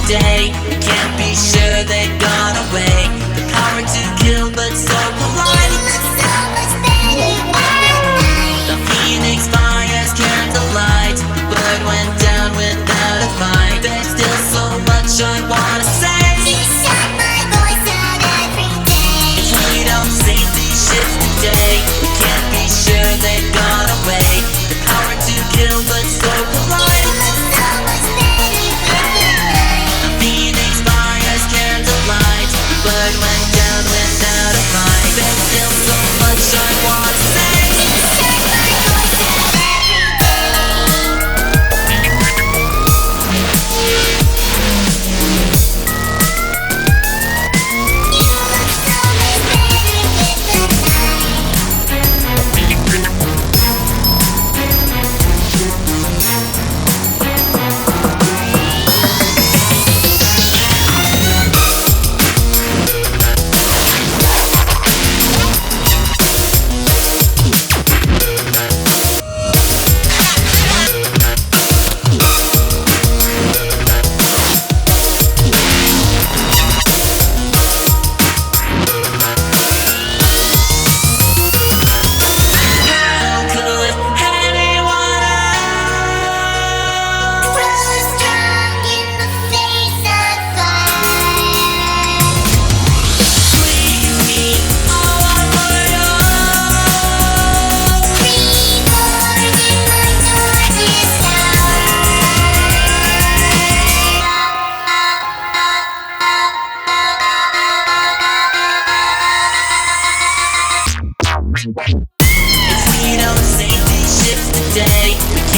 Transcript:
today. Can't be sure they've gone away. The power to kill but so polite. The phoenix fires candlelight. The bird went down without a fight. There's still so much I wanna say. If we don't save these ships today, we can't be sure they've gone away. The power to kill but so polite. The phoenix fires candlelight. The bird went down without a fight. There's still so much I wanna say. If we don't save these ships today, we